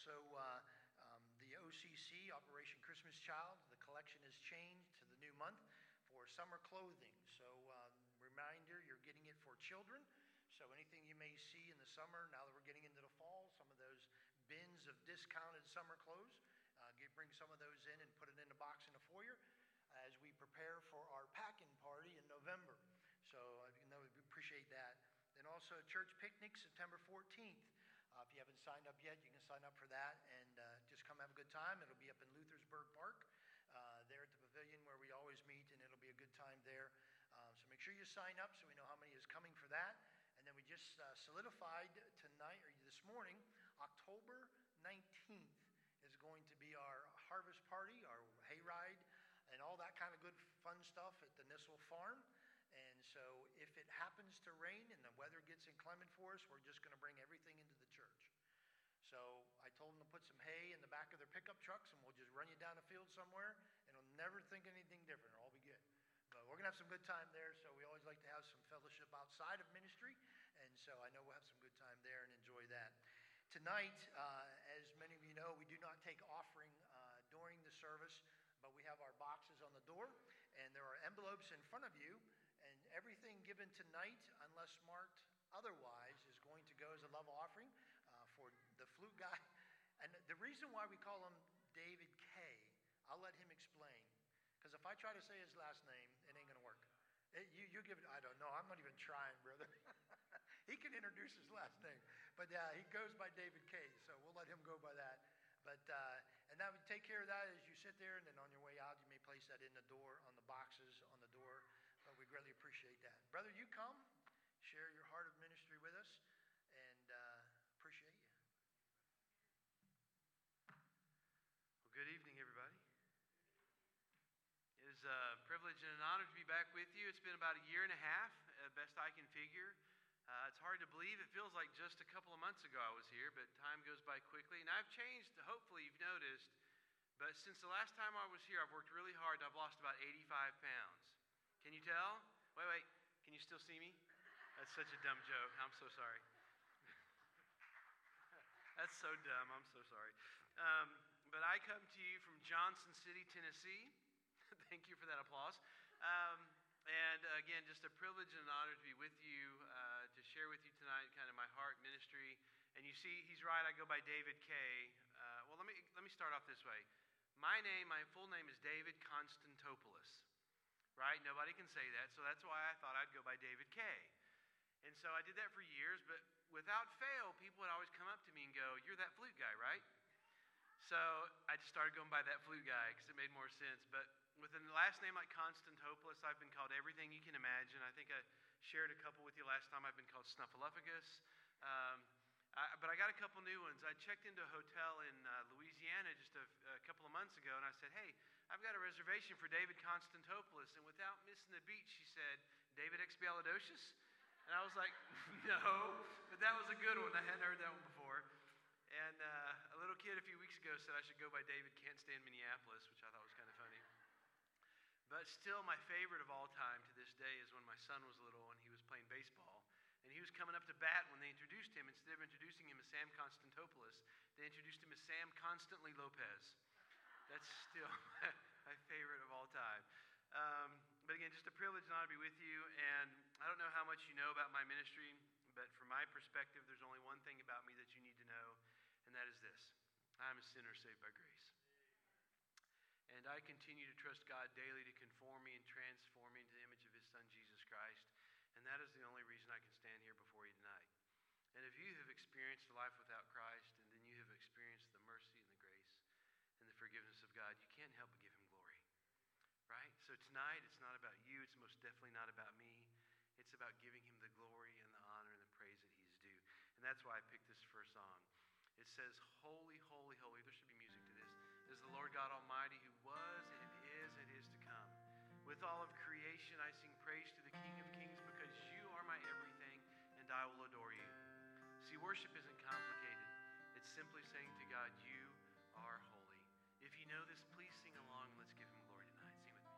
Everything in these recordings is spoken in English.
Also, the OCC, Operation Christmas Child, the collection has changed to the new month for summer clothing. So reminder, you're getting it for children. So anything you may see in the summer, now that we're getting into the fall, some of those bins of discounted summer clothes, bring some of those in and put it in a box in the foyer as we prepare for our packing party in November. So we appreciate that. Then also church picnic, September 14th. If you haven't signed up yet, you can sign up for that and just come have a good time. It'll be up in Luthersburg Park, there at the pavilion where we always meet, and it'll be a good time there. So make sure you sign up so we know how many is coming for that. And then we just solidified tonight, or this morning, October 19th is going to be our harvest party, our hayride, and all that kind of good fun stuff at the Nissel Farm. And so if it happens to rain and the weather gets inclement for us, we're just going to bring everything into the church. So I told them to put some hay in the back of their pickup trucks, and we'll just run you down the field somewhere, and we'll never think anything different. It'll all be good. But we're going to have some good time there, so we always like to have some fellowship outside of ministry, and so I know we'll have some good time there and enjoy that. Tonight, as many of you know, we do not take offering during the service, but we have our boxes on the door, and there are envelopes in front of you. And everything given tonight, unless marked otherwise, is going to go as a level offering for the flute guy. And the reason why we call him David K., I'll let him explain. Because if I try to say his last name, it ain't going to work. You give it, I don't know. I'm not even trying, brother. He can introduce his last name. But he goes by David K., so we'll let him go by that. But and that would take care of that as you sit there, and then on your way out, you may place that in the door, on the boxes on the door. But we greatly appreciate that. Brother, you come, share your heart of ministry with us, and appreciate you. Well, good evening, everybody. It is a privilege and an honor to be back with you. It's been about a year and a half, best I can figure. It's hard to believe. It feels like just a couple of months ago I was here, but time goes by quickly. And I've changed, hopefully you've noticed, but since the last time I was here, I've worked really hard and I've lost about 85 pounds. Can you tell? Wait. Can you still see me? That's such a dumb joke. I'm so sorry. That's so dumb. I'm so sorry. But I come to you from Johnson City, Tennessee. Thank you for that applause. And again, just a privilege and an honor to be with you, to share with you tonight kind of my heart ministry. And you see, he's right, I go by David K. Well, let me start off this way. My full name is David Constantopoulos, right? Nobody can say that, so that's why I thought I'd go by David K. And so I did that for years, but without fail, people would always come up to me and go, "You're that flute guy, right?" So I just started going by that flute guy because it made more sense. But with a last name like Constantopoulos, I've been called everything you can imagine. I think I shared a couple with you last time. I've been called Snuffleupagus. But I got a couple new ones. I checked into a hotel in Louisiana just a couple of months ago, and I said, "Hey, I've got a reservation for David Constantopoulos." And without missing the beat, she said, "David Expialidocious?" And I was like, "No," but that was a good one. I hadn't heard that one before. And a little kid a few weeks ago said I should go by David Can't Stand Minneapolis, which I thought was kind of funny. But still, my favorite of all time to this day is when my son was little and he was playing baseball. And he was coming up to bat when they introduced him. Instead of introducing him as Sam Constantopoulos, they introduced him as Sam Constantly Lopez. That's still my favorite of all time. But again, just a privilege and honor to be with you. And I don't know how much you know about my ministry, but from my perspective, there's only one thing about me that you need to know, and that is this: I'm a sinner saved by grace. And I continue to trust God daily to conform me and transform me into the image of His Son, Jesus Christ. And that is the only reason I can stand here before you tonight. And if you have experienced a life without Christ, and then you have experienced the mercy and the grace and the forgiveness of God, you can't help but give Him glory. Right? So tonight, it's not about you. It's most definitely not about me. It's about giving Him the glory and the honor and the praise that He's due. And that's why I picked this first song. It says, "Holy, holy, holy." There should be music to this. "Is the Lord God Almighty, who was and is to come. With all of creation, I sing praise to the King of Kings, because you are my everything, and I will adore you." See, worship isn't complicated. It's simply saying to God, "You are holy." If you know this, please sing along, and let's give Him glory tonight. Sing with me.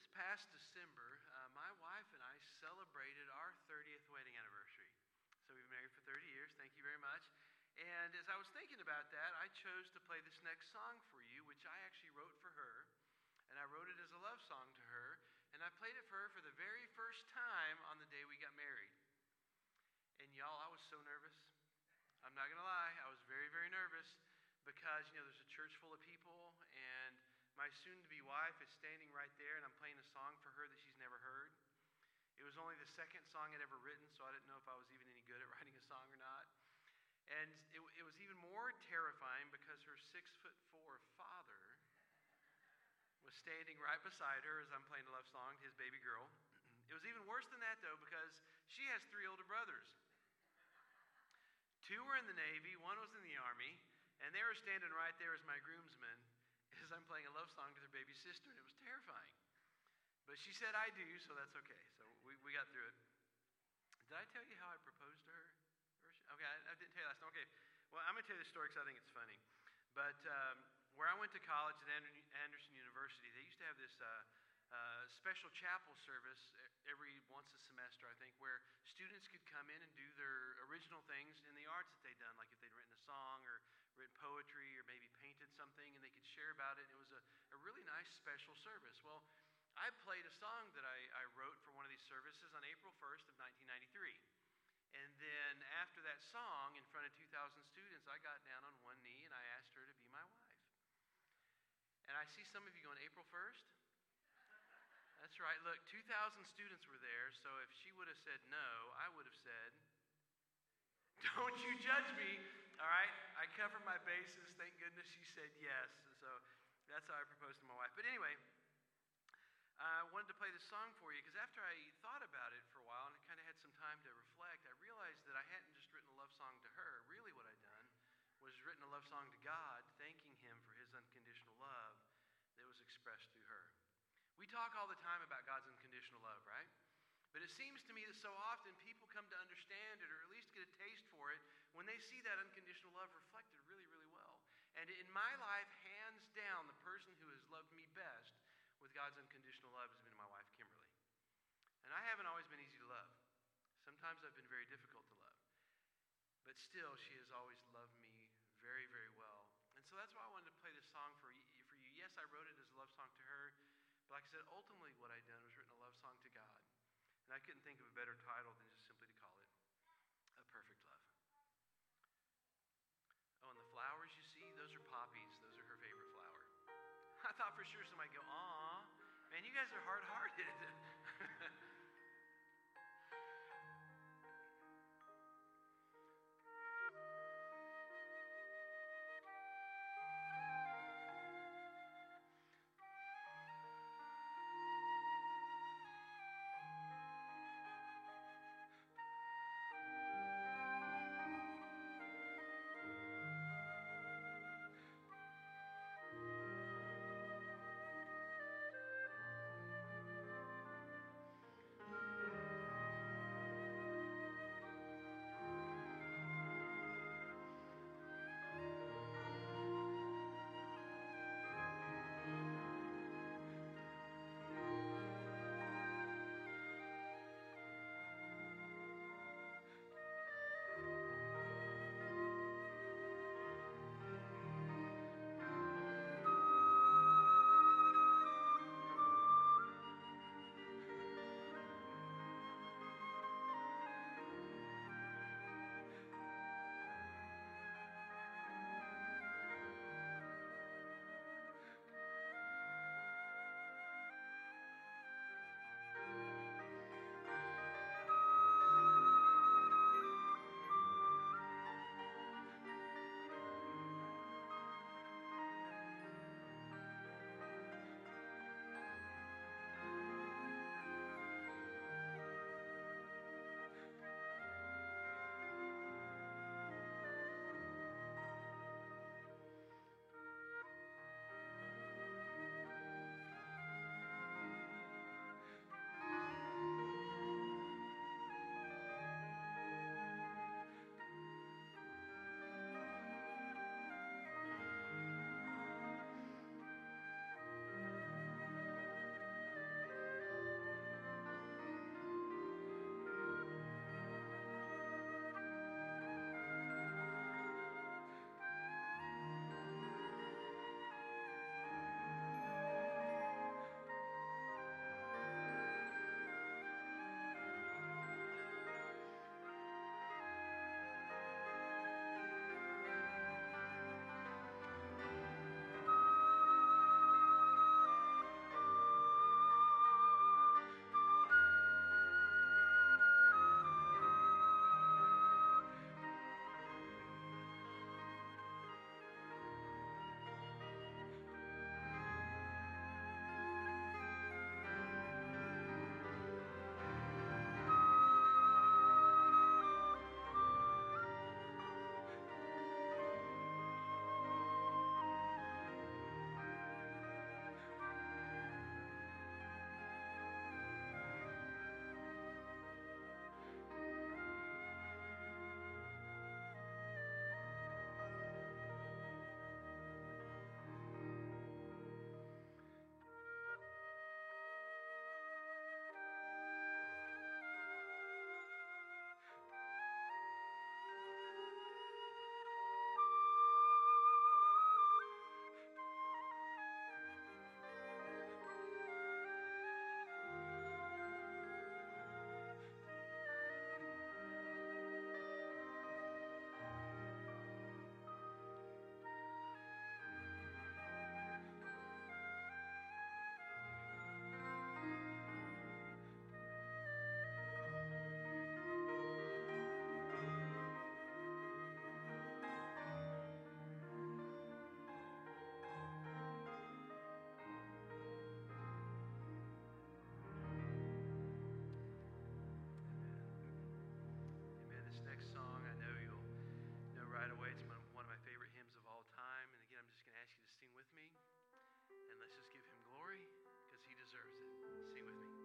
past December, my wife and I celebrated our 30th wedding anniversary. So we've been married for 30 years. Thank you very much. And as I was thinking about that, I chose to play this next song for you, which I actually wrote for her. And I wrote it as a love song to her. And I played it for her for the very first time on the day we got married. And y'all, I was so nervous. I'm not going to lie. I was very, very nervous because, there's a church full of people. And my soon-to-be wife is standing right there. And I'm playing a song for her that she's never heard. It was only the second song I'd ever written, so I didn't know if I was even any good at writing a song or not. And it was even more terrifying because her 6'4" father was standing right beside her as I'm playing a love song, his baby girl. It was even worse than that, though, because she has 3 older brothers. 2 were in the Navy, 1 was in the Army, and they were standing right there as my groomsmen as I'm playing a love song to their baby sister, and it was terrifying. But she said I do, so that's okay. So we got through it. Did I tell you how I proposed to her? Okay, I didn't tell you last time. Okay, well, I'm going to tell you this story because I think it's funny. But where I went to college at Anderson University, they used to have this special chapel service every once a semester, I think, where students could come in and do their original things in the arts that they'd done, like if they'd written a song or written poetry or maybe painted something, and they could share about it. It was a really nice special service. Well, I played a song that I wrote for one of these services on April 1st of 1993. And then after that song, in front of 2,000 students, I got down on one knee and I asked her to be my wife. And I see some of you going, April 1st? That's right. Look, 2,000 students were there, so if she would have said no, I would have said, don't you judge me. All right? I covered my bases. Thank goodness she said yes. So that's how I proposed to my wife. But anyway, I wanted to play this song for you because after I thought about it for a while and I kind of had some time to reflect, I realized that I hadn't just written a love song to her. Really what I'd done was written a love song to God, thanking Him for His unconditional love that was expressed through her. We talk all the time about God's unconditional love, right? But it seems to me that so often people come to understand it or at least get a taste for it when they see that unconditional love reflected really, really well. And in my life, hands down, the person who has loved me best with God's unconditional love has been my wife, Kimberly. And I haven't always been easy to love. Sometimes I've been very difficult to love. But still, she has always loved me very, very well. And so that's why I wanted to play this song for you. Yes, I wrote it as a love song to her. But like I said, ultimately what I'd done was written a love song to God. And I couldn't think of a better title than just simply to call it A Perfect Love. Oh, and the flowers you see, those are poppies. Those are her favorite flower. I thought for sure somebody would go, aw, man, you guys are hard-hearted. let's just give him glory because he deserves it. Sing with me.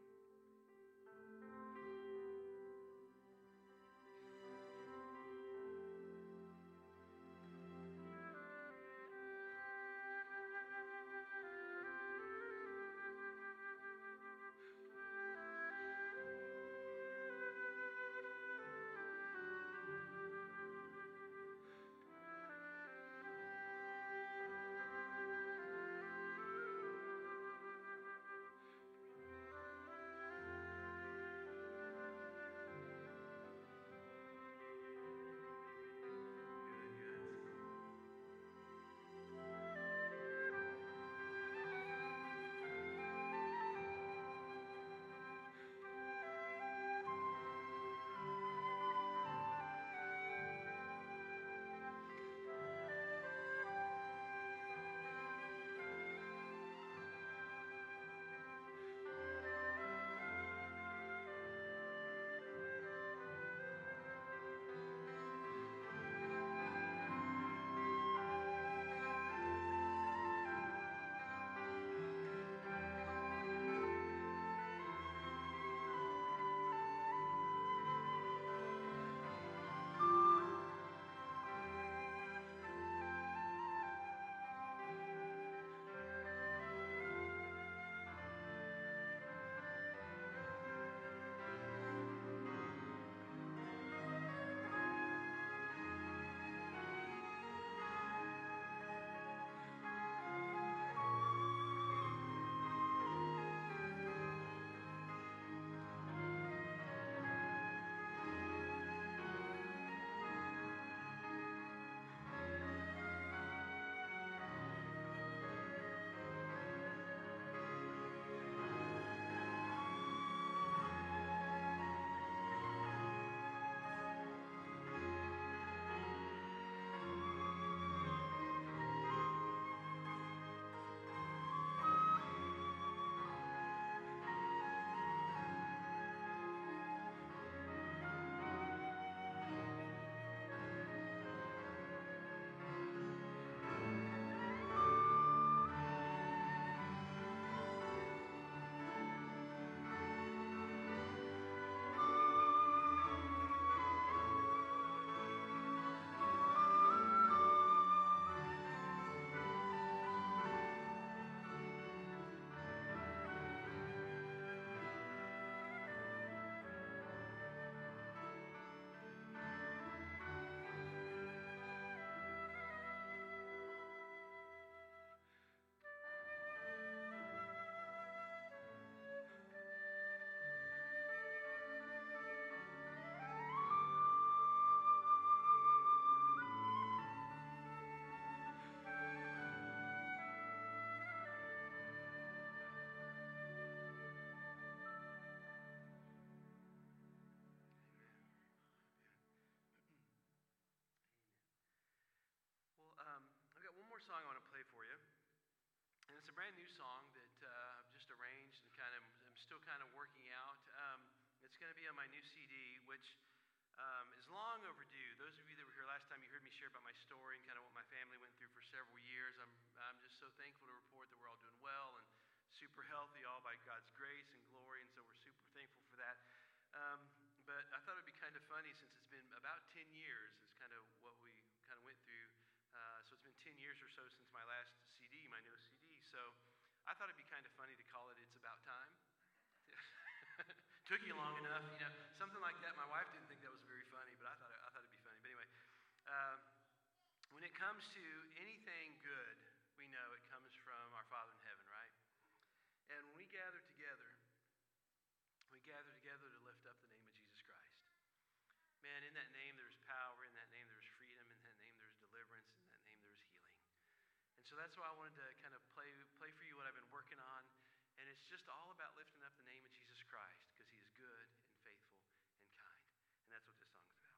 I've got one more song I want to play for you. And it's a brand new song that I've just arranged and I'm still kind of working out. It's going to be on my new CD, which is long overdue. Those of you that were here last time, you heard me share about my story and kind of what my family went through for several years. I'm just so thankful to report that we're all doing well and super healthy, all by God's grace and glory, and so we're super thankful for that. But I thought it'd be kind of funny since it's been about 10 years is kind of what we kind of went through. So it's been 10 years or so since my last CD, my new CD. So I thought it'd be kind of funny to call it It's About Time. Took you long enough, something like that. My wife didn't think that was very funny, but I thought it'd be funny. But anyway, when it comes to anything good, we know it comes from our Father in heaven, right? And when we gather together to lift up the name of Jesus Christ. Man, in that name there's power, in that name there's freedom, in that name there's deliverance, in that name there's healing. And so that's why I wanted to kind of play for you what I've been working on. And it's just all about lifting up the name of Jesus Christ because he is good and faithful and kind. And that's what this song is about.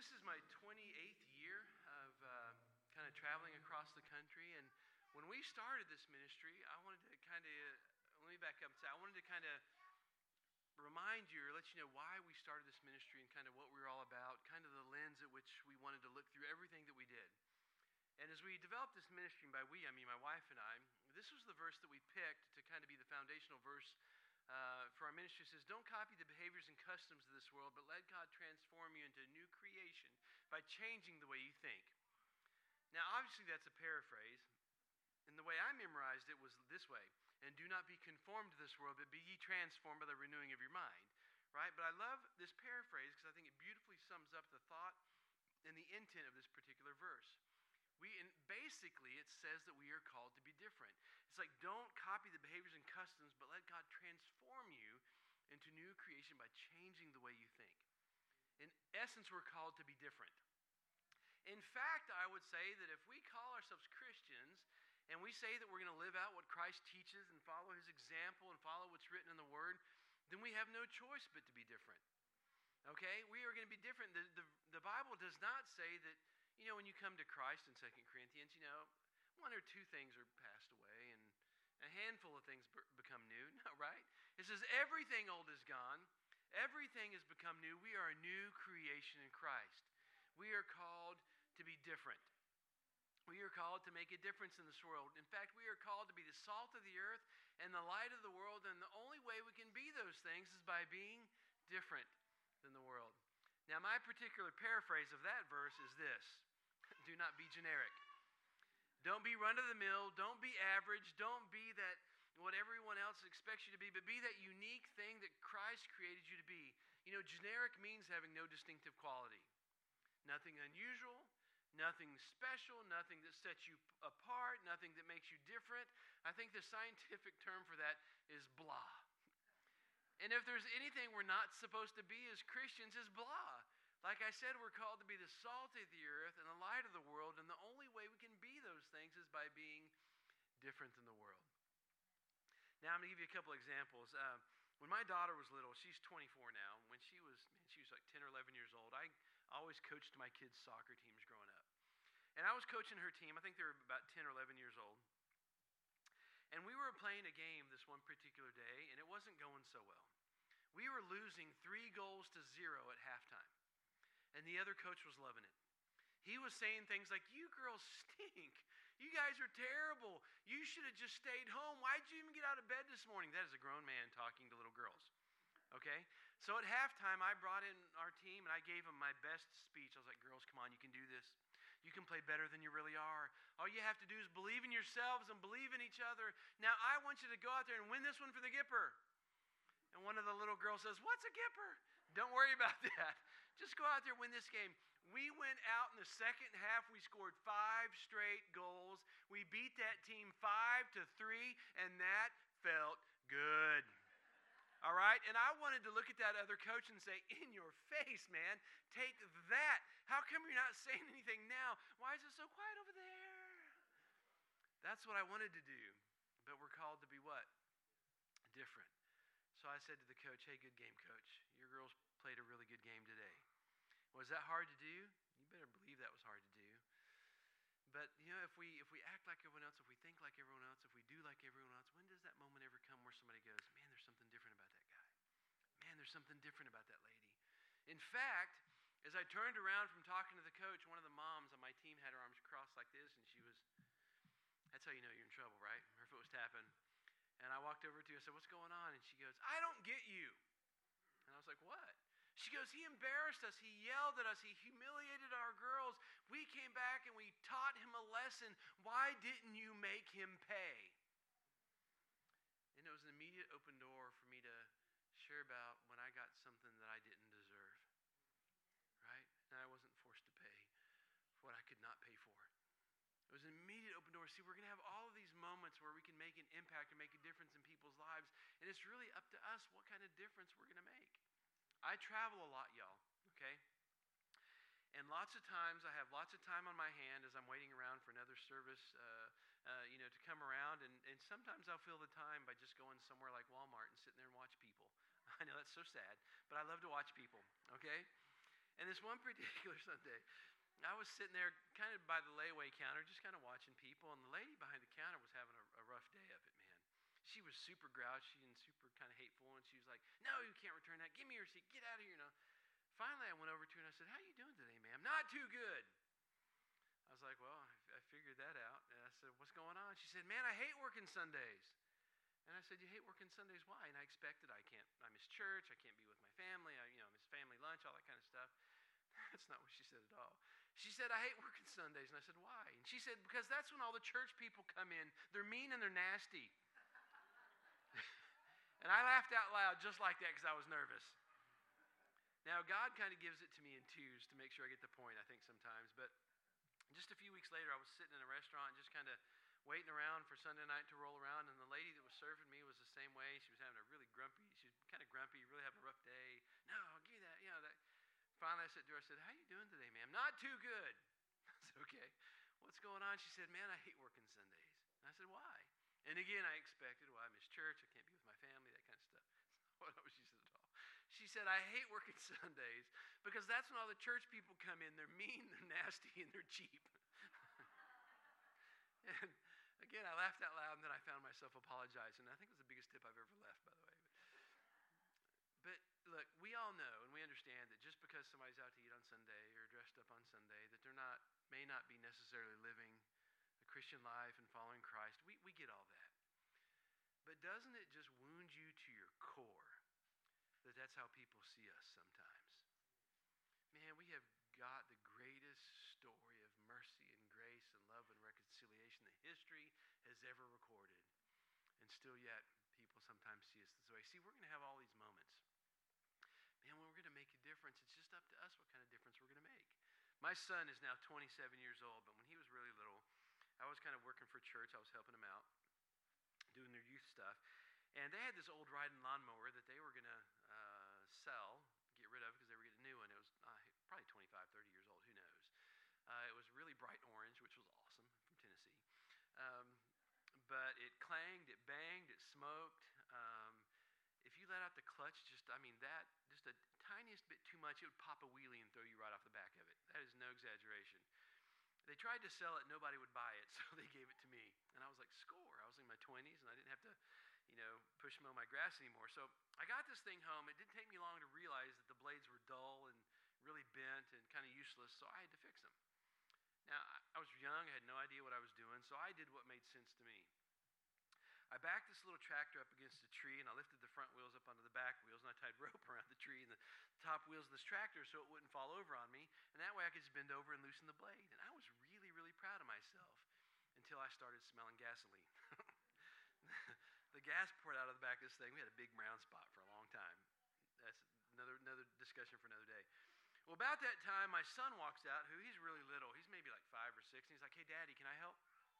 this is my 28th year of kind of traveling across the country. And when we started this ministry, I wanted to kind of, let me back up and say, I wanted to kind of remind you or let you know why we started this ministry and kind of what we were all about, kind of the lens at which we wanted to look through everything that we did. And as we developed this ministry, and by we, I mean my wife and I, this was the verse that we picked to kind of be the foundational verse for our ministry. It says, don't copy the behaviors and customs of this world, but let God transform you into a new creation by changing the way you think. Now, obviously, that's a paraphrase. And the way I memorized it was this way. And do not be conformed to this world, but be ye transformed by the renewing of your mind. Right? But I love this paraphrase because I think it beautifully sums up the thought and the intent of this particular verse. And basically, it says that we are called to be different. It's like, don't copy the behaviors and customs, but let God transform you into new creation by changing the way you think. In essence, we're called to be different. In fact, I would say that if we call ourselves Christians and we say that we're going to live out what Christ teaches and follow his example and follow what's written in the Word, then we have no choice but to be different. Okay? We are going to be different. The Bible does not say that, when you come to Christ in 2 Corinthians, one or two things are passed away and a handful of things become new. No, right? It says everything old is gone. Everything has become new. We are a new creation in Christ. We are called to be different. We are called to make a difference in this world. In fact, we are called to be the salt of the earth and the light of the world, and the only way we can be those things is by being different than the world. Now, my particular paraphrase of that verse is this. Do not be generic. Don't be run-of-the-mill. Don't be average. Don't be that what everyone else expects you to be, but be that unique thing that Christ created you to be. Generic means having no distinctive quality. Nothing unusual, nothing special, nothing that sets you apart, nothing that makes you different. I think the scientific term for that is blah. And if there's anything we're not supposed to be as Christians, is blah. Like I said, we're called to be the salt of the earth and the light of the world, and the only way we can be those things is by being different than the world. Now, I'm going to give you a couple examples. When my daughter was little, she's 24 now. When she was like 10 or 11 years old, I always coached my kids' soccer teams growing up. And I was coaching her team. I think they were about 10 or 11 years old. And we were playing a game this one particular day, and it wasn't going so well. We were losing 3-0 at halftime. And the other coach was loving it. He was saying things like, you girls stink. You guys are terrible. You should have just stayed home. Why'd you even get out of bed this morning? That is a grown man talking to little girls. Okay? So at halftime, I brought in our team, and I gave them my best speech. I was like, girls, come on, you can do this. You can play better than you really are. All you have to do is believe in yourselves and believe in each other. Now, I want you to go out there and win this one for the Gipper. And one of the little girls says, what's a Gipper? Don't worry about that. Just go out there and win this game. We went out in the second half. We scored 5 straight goals. We beat that team 5-3, and that felt good. All right? And I wanted to look at that other coach and say, in your face, man, take that. How come you're not saying anything now? Why is it so quiet over there? That's what I wanted to do. But we're called to be what? Different. So I said to the coach, hey, good game, coach. Your girls played a really good game today. Was that hard to do? You better believe that was hard to do. But, if we act like everyone else, if we think like everyone else, if we do like everyone else, when does that moment ever come where somebody goes, man, there's something different about that guy. Man, there's something different about that lady. In fact, as I turned around from talking to the coach, one of the moms on my team had her arms crossed like this, and that's how you know you're in trouble, right? Her foot was tapping. And I walked over to her and said, what's going on? And she goes, I don't get you. And I was like, what? She goes, he embarrassed us. He yelled at us. He humiliated our girls. We came back and we taught him a lesson. Why didn't you make him pay? And it was an immediate open door for me to share about when I got something that I didn't deserve. Right? And I wasn't forced to pay for what I could not pay for. It was an immediate open door. See, we're going to have all of these moments where we can make an impact and make a difference in people's lives. And it's really up to us what kind of difference we're going to make. I travel a lot, y'all, okay? And lots of times I have lots of time on my hand as I'm waiting around for another service, to come around. And sometimes I'll fill the time by just going somewhere like Walmart and sitting there and watch people. I know that's so sad, but I love to watch people, okay? And this one particular Sunday, I was sitting there kind of by the layaway counter, just kind of watching people, and the lady behind the counter was having a rough day of it, man. She was super grouchy and super kind of hateful, and she was like, "No, you can't return that. Give me your receipt. Get out of here, you know." Finally, I went over to her and I said, "How you doing today, ma'am?" "Not too good." I was like, "Well, I figured that out." And I said, "What's going on?" She said, "Man, I hate working Sundays." And I said, "You hate working Sundays? Why?" And I expected I miss church. I can't be with my family. I miss family lunch, all that kind of stuff. That's not what she said at all. She said, "I hate working Sundays." And I said, "Why?" And she said, "Because that's when all the church people come in. They're mean and they're nasty." And I laughed out loud just like that because I was nervous. Now, God kind of gives it to me in twos to make sure I get the point, I think, sometimes. But just a few weeks later, I was sitting in a restaurant just kind of waiting around for Sunday night to roll around, and the lady that was serving me was the same way. She was having a really she was kind of grumpy, really having a rough day. "No, give me that, that." Finally, I said to her, I said, "How you doing today, ma'am?" "Not too good." I said, "Okay, what's going on?" She said, "Man, I hate working Sundays." And I said, "Why?" And again, I expected, well, I miss church, I can't be with my family, that kind of stuff. That's not what she said at all. She said, "I hate working Sundays because that's when all the church people come in. They're mean, they're nasty, and they're cheap." And again, I laughed out loud, and then I found myself apologizing. I think it was the biggest tip I've ever left, by the way. But look, we all know and we understand that just because somebody's out to eat on Sunday or dressed up on Sunday, that may not be necessarily living a Christian life and following Christ. We get all that. But doesn't it just wound you to your core that that's how people see us sometimes? Man, we have got the greatest story of mercy and grace and love and reconciliation that history has ever recorded. And still yet, people sometimes see us this way. See, we're going to have all these moments. Man, when we're going to make a difference, it's just up to us what kind of difference we're going to make. My son is now 27 years old, but when he was really little, I was kind of working for church. I was helping him out, doing their youth stuff. And they had this old riding lawnmower that they were going to sell, get rid of because they were getting a new one. It was probably 25, 30 years old, who knows. It was really bright orange, which was awesome, from Tennessee. But it clanged, it banged, it smoked. If you let out the clutch, just a tiniest bit too much, it would pop a wheelie and throw you right off the back of it. That is no exaggeration. They tried to sell it, nobody would buy it, so they gave it to me. And I was like, score. I was in my 20s, and I didn't have to, push mow my grass anymore. So I got this thing home. It didn't take me long to realize that the blades were dull and really bent and kind of useless, so I had to fix them. Now, I was young, I had no idea what I was doing, so I did what made sense to me. I backed this little tractor up against a tree, and I lifted the front wheels up onto the back wheels, and I tied rope around the tree and the top wheels of this tractor so it wouldn't fall over on me, and that way I could just bend over and loosen the blade. And I was really, really proud of myself until I started smelling gasoline. The gas poured out of the back of this thing. We had a big brown spot for a long time. That's another discussion for another day. Well, about that time, my son walks out, he's really little. He's maybe like 5 or 6, and he's like, "Hey, Daddy, can I help?"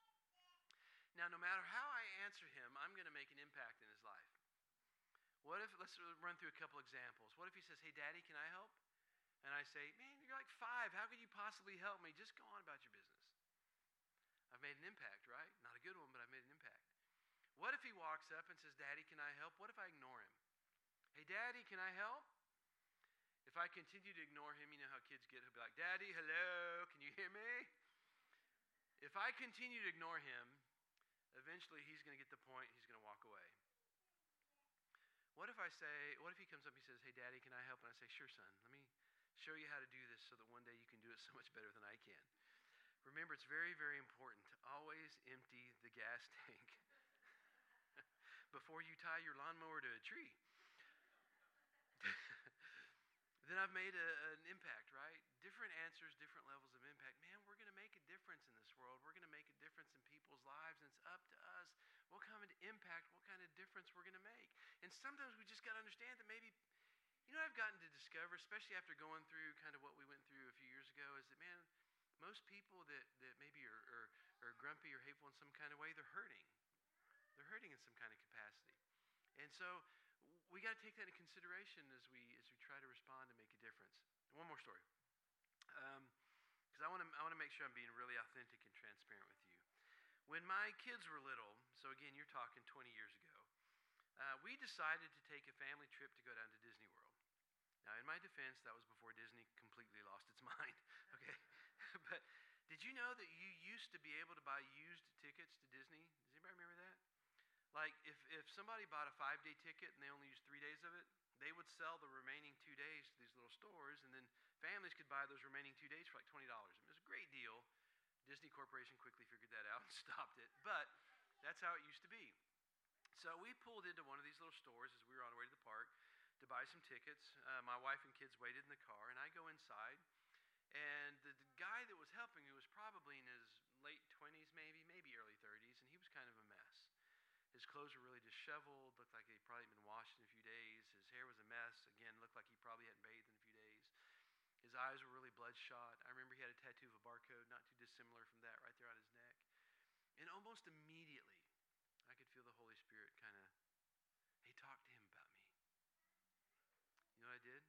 Now, no matter how I answer him, I'm going to make an impact in his life. Let's run through a couple examples. What if he says, "Hey, Daddy, can I help?" And I say, "Man, you're like 5. How could you possibly help me? Just go on about your business." I've made an impact, right? Not a good one, but I've made an impact. What if he walks up and says, "Daddy, can I help?" What if I ignore him? "Hey, Daddy, can I help?" If I continue to ignore him, you know how kids get. He'll be like, "Daddy, hello, can you hear me?" If I continue to ignore him, eventually he's going to get the point, he's going to walk away. What if he comes up and he says, "Hey, Daddy, can I help?" And I say, "Sure, son, let me show you how to do this so that one day you can do it so much better than I can." Remember, it's very, very important to always empty the gas tank before you tie your lawnmower to a tree. Then I've made an impact, right? Different answers, different levels of impact. Man, we're going to make a difference in this world. We're going to make a difference in people's lives, and it's up to us what kind of impact, what kind of difference we're going to make. And sometimes we just got to understand that maybe, I've gotten to discover, especially after going through kind of what we went through a few years ago, is that, man, most people that maybe are grumpy or hateful in some kind of way, they're hurting. They're hurting in some kind of capacity. And so we got to take that into consideration as we try to respond and make a difference. And one more story, because I want to make sure I'm being really authentic and transparent with you. When my kids were little, so again, you're talking 20 years ago, we decided to take a family trip to go down to Disney World. Now, in my defense, that was before Disney completely lost its mind, okay? But did you know that you used to be able to buy used tickets to Disney? Does anybody remember that? Like, if somebody bought a 5-day ticket and they only used 3 days of it, they would sell the remaining 2 days to these little stores, and then families could buy those remaining 2 days for like $20. I mean, it was a great deal. Disney Corporation quickly figured that out and stopped it, but that's how it used to be. So we pulled into one of these little stores as we were on our way to the park to buy some tickets. My wife and kids waited in the car, and I go inside, and the guy that was helping me was probably in his late 20s, maybe early 30s, and he was kind of a mess. His clothes were really disheveled, looked like he'd probably been washed in a few days. His hair was a mess. Again, looked like he probably hadn't bathed in a few days. His eyes were really bloodshot. I remember he had a tattoo of a barcode, not too dissimilar from that, right there on his neck. And almost immediately, I could feel the Holy Spirit kind of, hey, talk to him about me. You know what I did?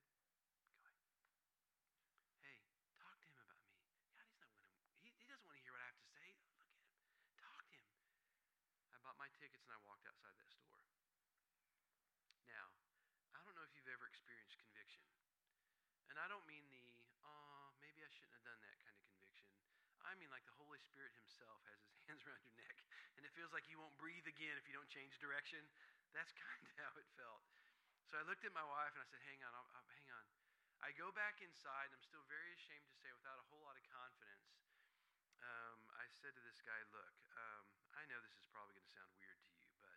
Go, hey, talk to him about me. God, he doesn't want to hear what I have to say. Look at him. Talk to him. I bought my tickets and I walked outside that store. Now, I don't know if you've ever experienced conviction. And I don't mean maybe I shouldn't have done that kind of conviction. I mean like the Holy Spirit himself has his hands around your neck, and it feels like you won't breathe again if you don't change direction. That's kind of how it felt. So I looked at my wife and I said, hang on. I go back inside, and I'm still very ashamed to say, without a whole lot of confidence, I said to this guy, look, I know this is probably going to sound weird to you, but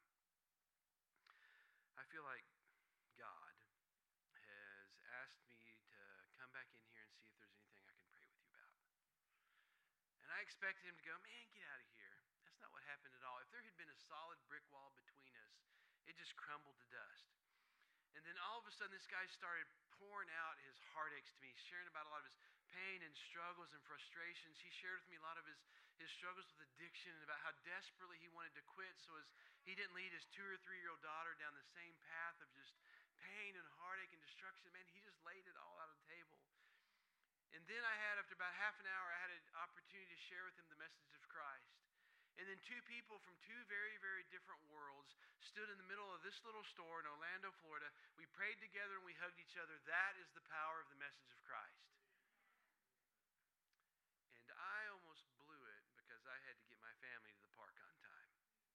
I feel like God has asked me to come back in here and see if there's anything I can pray with you about. And I expected him to go, man, get out of here. That's not what happened at all. If there had been a solid brick wall between us, it just crumbled to dust. And then all of a sudden, this guy started pouring out his heartaches to me, sharing about a lot of his pain and struggles and frustrations. He shared with me a lot of his struggles with addiction and about how desperately he wanted to quit so as he didn't lead his 2 or 3-year-old daughter down the same path of just pain and heartache and destruction. Man, he just laid it all out on the table. And then after about half an hour, I had an opportunity to share with him the message of Christ. And then 2 people from 2 very, very different worlds stood in the middle of this little store in Orlando, Florida. We prayed together and we hugged each other. That is the power of the message of Christ. And I almost blew it because I had to get my family to the park on time.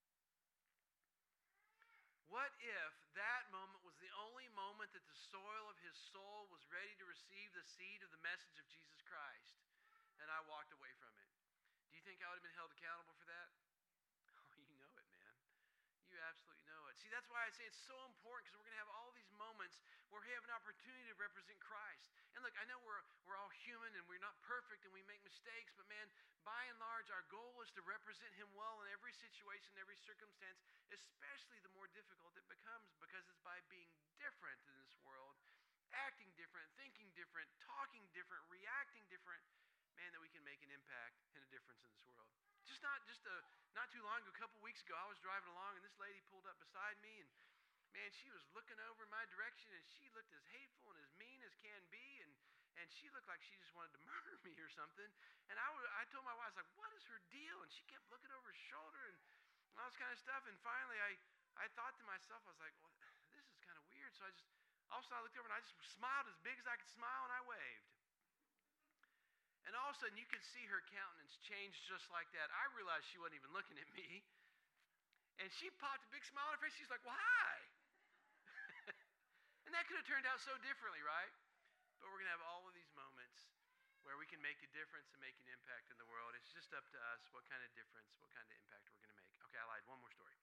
What if that moment was the only moment that the soil of his soul was ready to receive the seed of the message of Jesus Christ, and I walked away from it? Do you think I would have been held accountable for that? Oh, you know it, man. You absolutely know it. See, that's why I say it's so important, because we're going to have all these moments where we have an opportunity to represent Christ. And look, I know we're all human and we're not perfect and we make mistakes, but man, by and large, our goal is to represent him well in every situation, every circumstance, especially the more difficult it becomes, because it's by being different in this world, acting different, thinking different, talking different, reacting different, man, that we can make an impact and a difference in this world. Not too long ago, a couple weeks ago, I was driving along, and this lady pulled up beside me, and man, she was looking over in my direction, and she looked as hateful and as mean as can be, and she looked like she just wanted to murder me or something. And I told my wife, I was like, what is her deal? And she kept looking over her shoulder and all this kind of stuff. And finally, I thought to myself, I was like, well, this is kind of weird. So all of a sudden I looked over and I just smiled as big as I could smile, and I waved. And all of a sudden, you could see her countenance change just like that. I realized she wasn't even looking at me. And she popped a big smile on her face. She's like, well, hi. And that could have turned out so differently, right? But we're going to have all of these moments where we can make a difference and make an impact in the world. It's just up to us what kind of difference, what kind of impact we're going to make. Okay, I lied. One more story.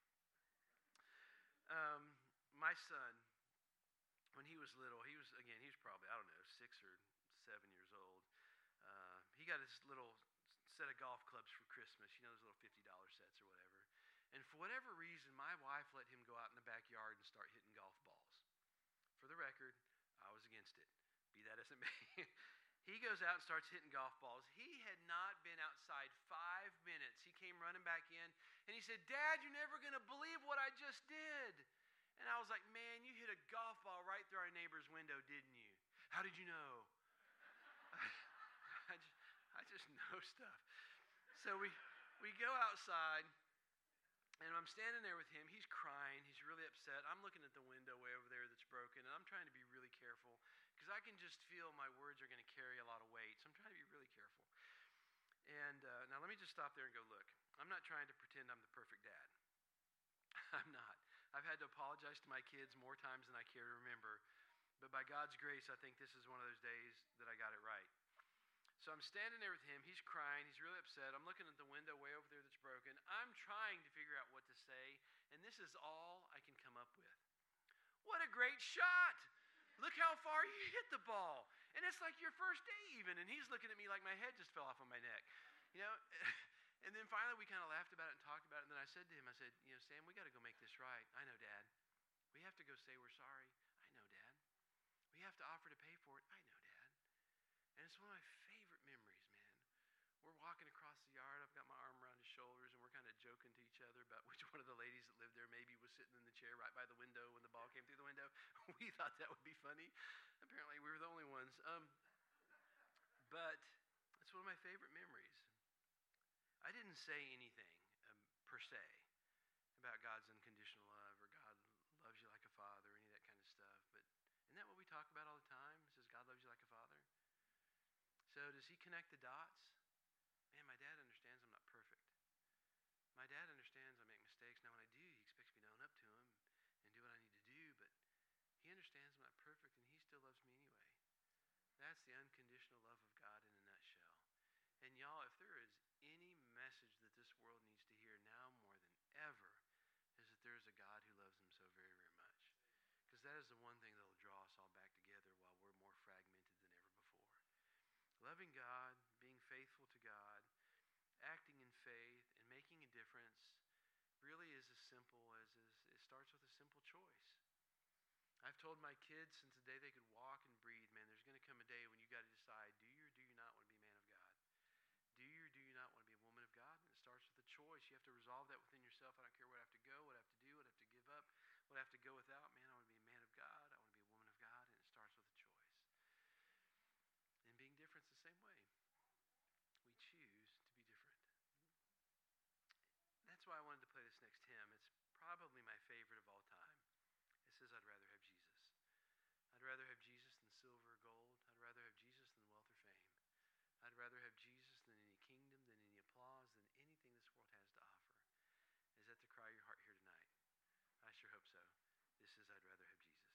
My son, when he was little, he was probably, 6 or 7 years old. He got this little set of golf clubs for Christmas, those little $50 sets or whatever. And for whatever reason, my wife let him go out in the backyard and start hitting golf balls. For the record, I was against it. Be that as it may. He goes out and starts hitting golf balls. He had not been outside 5 minutes. He came running back in, and he said, Dad, you're never going to believe what I just did. And I was like, man, you hit a golf ball right through our neighbor's window, didn't you? How did you know? I just know stuff. So we go outside, and I'm standing there with him. He's crying. He's really upset. I'm looking at the window way over there that's broken, and I'm trying to be really careful. because I can just feel my words are going to carry a lot of weight. So I'm trying to be really careful. And now let me just stop there and go, look, I'm not trying to pretend I'm the perfect dad. I'm not. I've had to apologize to my kids more times than I care to remember. But by God's grace, I think this is one of those days that I got it right. So I'm standing there with him. He's crying. He's really upset. I'm looking at the window way over there that's broken. I'm trying to figure out what to say. And this is all I can come up with. What a great shot! Look how far you hit the ball. And it's like your first day even. And he's looking at me like my head just fell off on my neck. You know? And then finally we kind of laughed about it and talked about it. And then I said to him, I said, Sam, we got to go make this right. I know, Dad. We have to go say we're sorry. I know, Dad. We have to offer to pay for it. I know, Dad. And it's one of my favorite memories, man. We're walking across the yard. I've got my arm around his shoulders, and we're kind of joking to each other about which one of the ladies that lived there maybe was sitting in the chair right by the window when the ball came through the window. We thought that would be funny. Apparently, we were the only ones. But it's one of my favorite memories. I didn't say anything per se about God's unconditional love or God loves you like a father or any of that kind of stuff. But isn't that what we talk about all the time? It says God loves you like a father. So does he connect the dots? Man, my dad understands I'm not perfect. My dad understands I make mistakes. Now when I do, he expects me to own up to him and do what I need to do. But he understands I'm not perfect and he still loves me anyway. That's the unconditional love of God in a nutshell. And y'all, if there is any message that this world needs to hear now more than ever, is that there is a God who loves them so very, very much. Because that is the one thing that will draw us all back together while we're more fragmented than ever before. Loving God, being faithful to God, acting in faith, and making a difference really is as simple as it starts with a simple choice. I've told my kids since the day they could walk and breathe, man, there's going to come a day when you got to decide, do you or do you not want to be a man of God? Do you or do you not want to be a woman of God? And it starts with a choice. You have to resolve that within yourself. I don't care what I have to go, what I have to do, what I have to give up, what I have to go without. Man, I want to be a man of God. I want to be a woman of God. And it starts with a choice. And being different's the same way. We choose to be different. That's why I wanted to play this next hymn. It's probably my favorite of all time. It says, I'd rather have Jesus. I'd rather have Jesus than silver or gold. I'd rather have Jesus than wealth or fame. I'd rather have Jesus than any kingdom, than any applause, than anything this world has to offer. Is that the cry of your heart here tonight? I sure hope so. This is I'd rather have Jesus.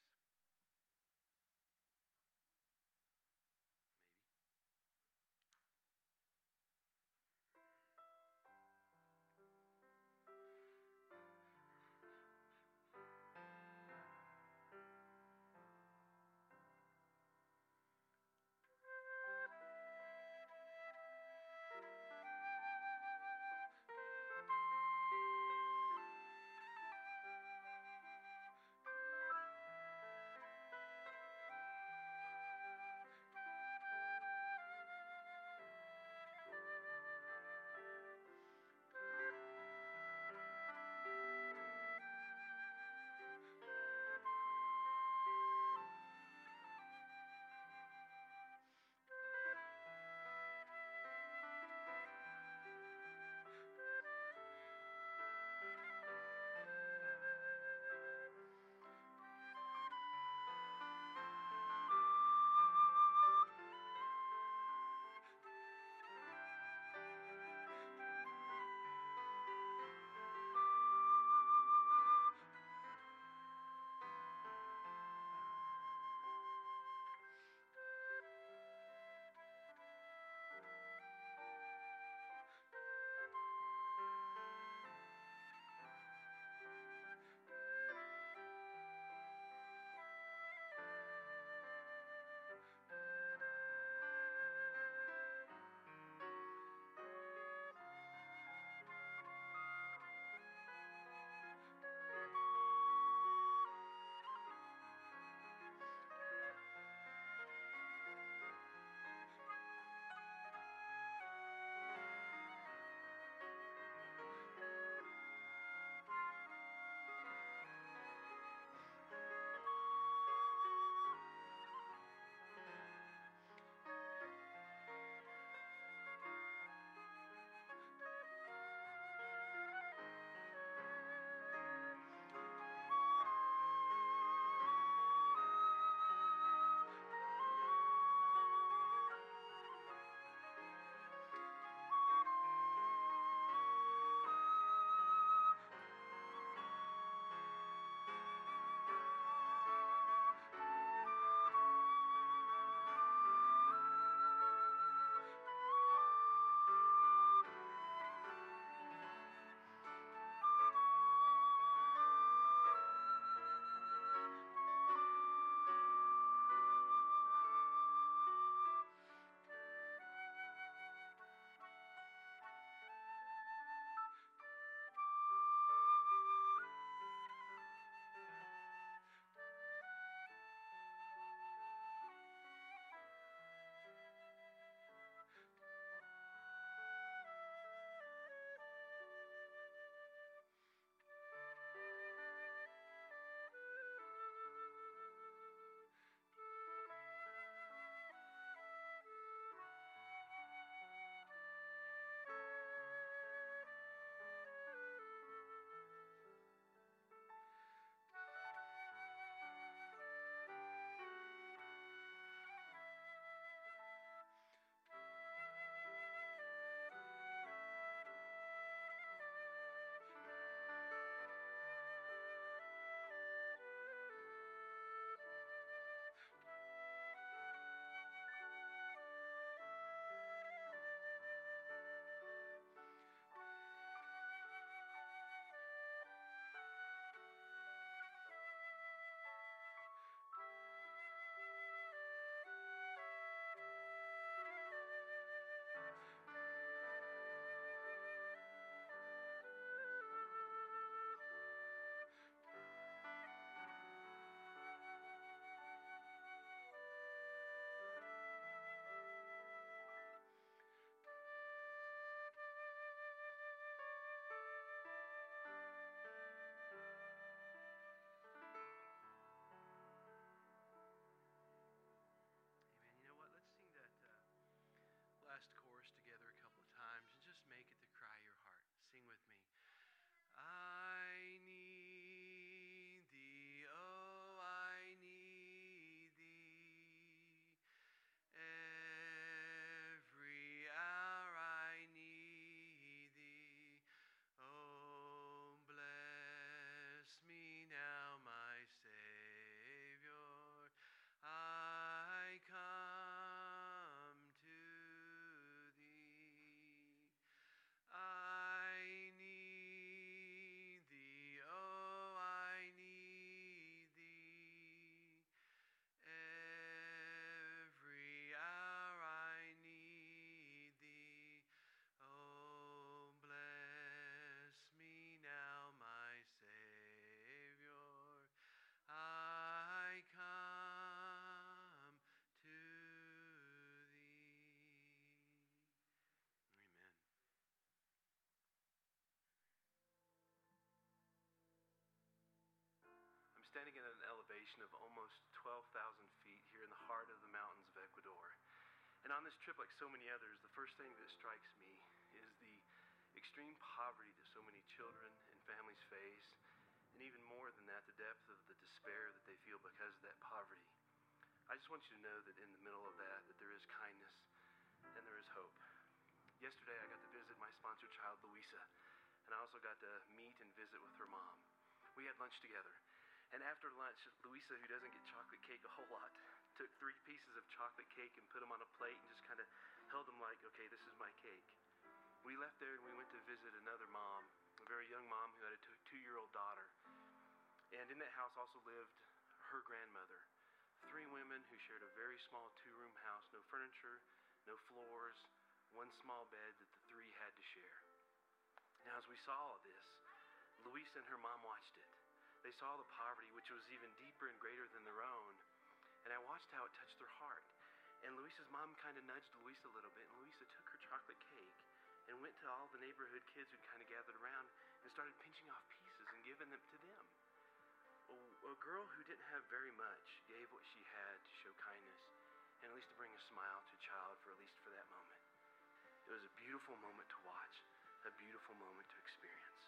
elevation of almost 12,000 feet here in the heart of the mountains of Ecuador. And on this trip, like so many others, the first thing that strikes me is the extreme poverty that so many children and families face, and even more than that, the depth of the despair that they feel because of that poverty. I just want you to know that in the middle of that there is kindness and there is hope. Yesterday, I got to visit my sponsored child, Luisa, and I also got to meet and visit with her mom. We had lunch together, and after lunch, Luisa, who doesn't get chocolate cake a whole lot, took 3 pieces of chocolate cake and put them on a plate and just kind of held them like, okay, this is my cake. We left there and we went to visit another mom, a very young mom who had a 2-year-old daughter. And in that house also lived her grandmother. 3 women who shared a very small 2-room house, no furniture, no floors, 1 small bed that the 3 had to share. Now, as we saw all this, Luisa and her mom watched it. They saw the poverty, which was even deeper and greater than their own, and I watched how it touched their heart. And Luisa's mom kind of nudged Luisa a little bit, and Luisa took her chocolate cake and went to all the neighborhood kids who'd kind of gathered around and started pinching off pieces and giving them to them. A girl who didn't have very much gave what she had to show kindness and at least to bring a smile to a child for at least for that moment. It was a beautiful moment to watch, a beautiful moment to experience.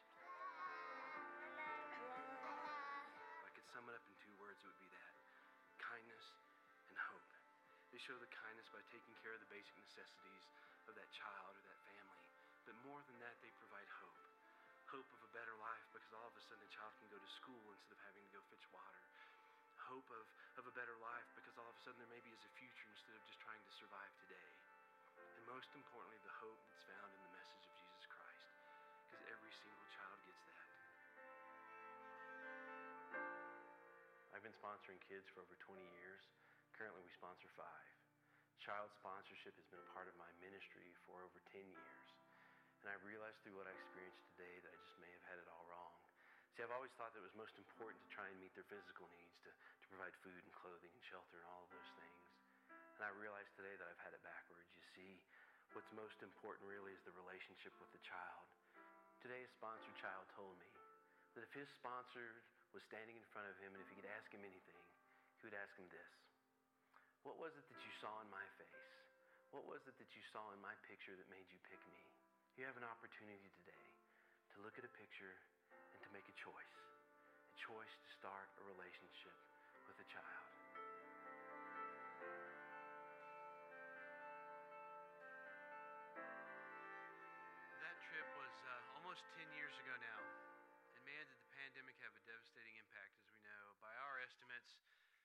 If I could sum it up in 2 words, it would be that: kindness and hope. They show the kindness by taking care of the basic necessities of that child or that family. But more than that, they provide hope. Hope of a better life, because all of a sudden a child can go to school instead of having to go fetch water. Hope of a better life, because all of a sudden there maybe is a future instead of just trying to survive today. And most importantly, the hope that's found in the message of Jesus Christ, because every single child gets that. I've been sponsoring kids for over 20 years. Currently, we sponsor 5. Child sponsorship has been a part of my ministry for over 10 years. And I realized through what I experienced today that I just may have had it all wrong. See, I've always thought that it was most important to try and meet their physical needs, to provide food and clothing and shelter and all of those things. And I realized today that I've had it backwards. You see, what's most important really is the relationship with the child. Today, a sponsored child told me that if his sponsor was standing in front of him and if he could ask him anything, he would ask him this: what was it that you saw in my face? What was it that you saw in my picture that made you pick me? You have an opportunity today to look at a picture and to make a choice to start a relationship with a child. That trip was almost 10 years ago now. And man, did the pandemic have a devastating impact, as we know. By our estimates,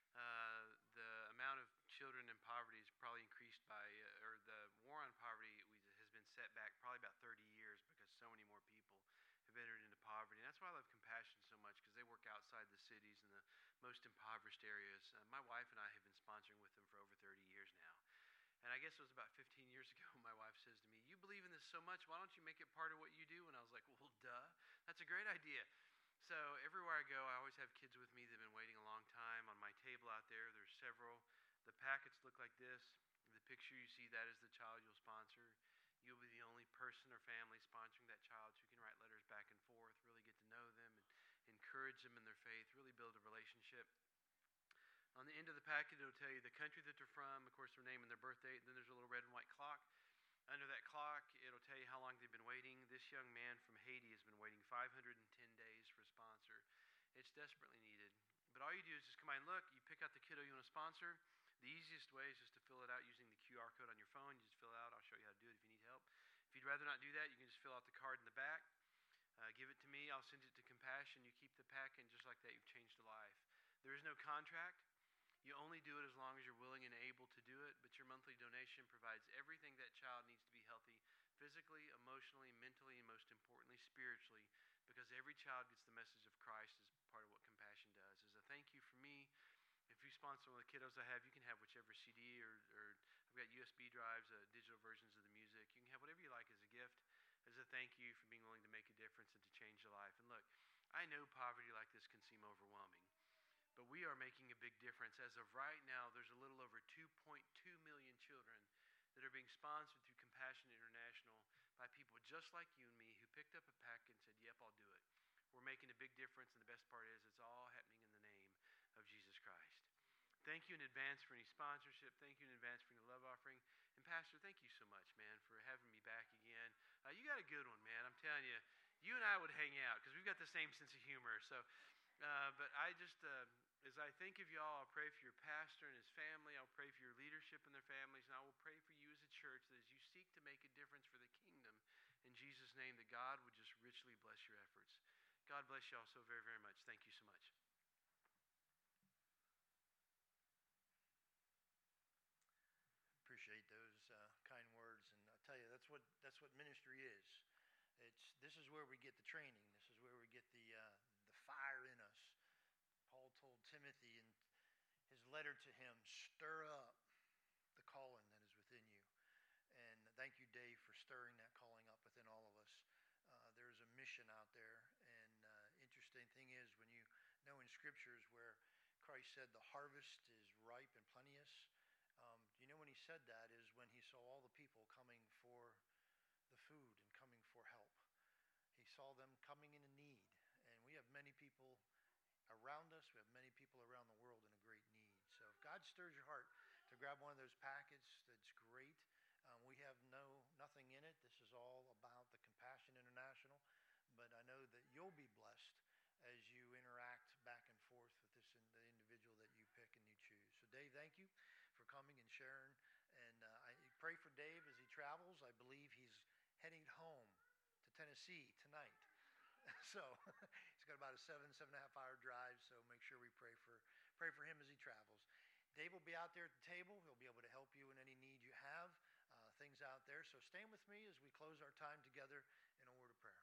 the amount of children in poverty has probably increased by, or the war on poverty has been set back probably about 30 years because so many more people have entered into poverty. And that's why I love Compassion so much, because they work outside the cities and the most impoverished areas. My wife and I have been sponsoring with them for over 30 years now. And I guess it was about 15 years ago my wife says to me, "You believe in this so much, why don't you make it part of what you do?" And I was like, well, duh, that's a great idea. So everywhere I go, I always have kids with me that have been waiting a long time. On my table out there, there's several. The packets look like this. The picture you see, that is the child you'll sponsor. You'll be the only person or family sponsoring that child, so you can write letters back and forth, really get to know them and encourage them in their faith, really build a relationship. On the end of the packet, it'll tell you the country that they're from, of course, their name and their birth date. Then there's a little red and white clock. Under that clock, it'll tell you how long they've been waiting. This young man from Haiti has been waiting 510 days for a sponsor. It's desperately needed. But all you do is just come by and look. You pick out the kiddo you want to sponsor. The easiest way is just to fill it out using the QR code on your phone. You just fill it out. I'll show you how to do it if you need help. If you'd rather not do that, you can just fill out the card in the back. Give it to me. I'll send it to Compassion. You keep the pack, and just like that, you've changed a life. There is no contract. You only do it as long as you're willing and able to do it, but your monthly donation provides everything that child needs to be healthy physically, emotionally, mentally, and most importantly, spiritually, because every child gets the message of Christ as part of what Compassion does. As a thank you for me, if you sponsor one of the kiddos I have, you can have whichever CD or I've got USB drives, digital versions of the music. You can have whatever you like as a gift, as a thank you for being willing to make a difference and to change a life. And look, I know poverty like this can seem overwhelming, but we are making a big difference. As of right now, there's a little over 2.2 million children that are being sponsored through Compassion International by people just like you and me who picked up a pack and said, yep, I'll do it. We're making a big difference, and the best part is it's all happening in the name of Jesus Christ. Thank you in advance for any sponsorship. Thank you in advance for any love offering. And Pastor, thank you so much, man, for having me back again. You got a good one, man. I'm telling you, you and I would hang out because we've got the same sense of humor. So, but I just, as I think of y'all, I'll pray for your pastor and his family. I'll pray for your leadership and their families. And I will pray for you as a church that as you seek to make a difference for the kingdom, in Jesus' name, that God would just richly bless your efforts. God bless y'all so very, very much. Thank you so much. Appreciate those kind words, and I tell you, that's what ministry is. This is where we get the training. This is where we get the fire in us. Paul told Timothy in his letter to him, stir up the calling that is within you. And thank you, Dave, for stirring that calling up within all of us. There's a mission out there, and interesting thing is when you know in scriptures where Christ said the harvest is ripe and plenteous. You know when he said that is when he saw all the people coming for the food and coming for help. He saw them coming in a need, and we have many people around us. We have many people around the world in a great need. So if God stirs your heart to grab one of those packets, that's great. We have nothing in it. This is all about the Compassion International, but I know that you'll be blessed as you interact back and forth with the individual that you pick and you choose. So Dave, thank you for coming and sharing. And I pray for Dave as he travels. I believe he's heading home to Tennessee tonight. So he's got about a 7.5 hour drive. So make sure we pray for him as he travels. Dave will be out there at the table. He'll be able to help you in any need you have, things out there. So stand with me as we close our time together in a word of prayer.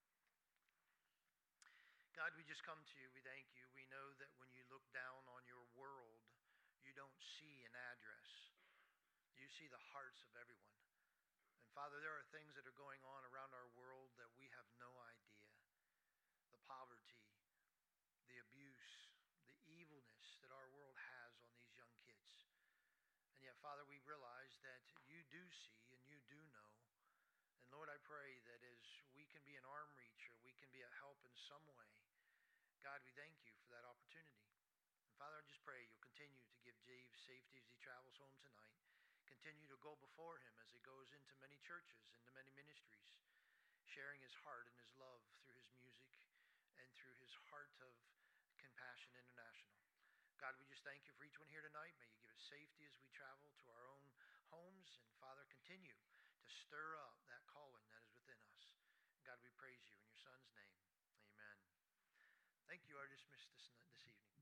God, we just come to you. We thank you. We know that when you look down on your world, you don't see an address. You see the hearts of everyone. And Father, there are things that are going on around our world that we have no idea. The poverty, the abuse, the evilness that our world has on these young kids. And yet, Father, we realize that you do see and you do know. And Lord, I pray that as we can be an arm reach or we can be a help in some way, God, we thank you for that opportunity. And Father, I just pray you'll continue to give Dave safety as he travels home tonight. Continue to go before him as he goes into many churches, into many ministries, sharing his heart and his love through his music and through his heart of Compassion International. God, we just thank you for each one here tonight. May you give us safety as we travel to our own homes. And Father, continue to stir up that calling that is within us. God, we praise you in your Son's name. Amen. Thank you. I dismiss this evening.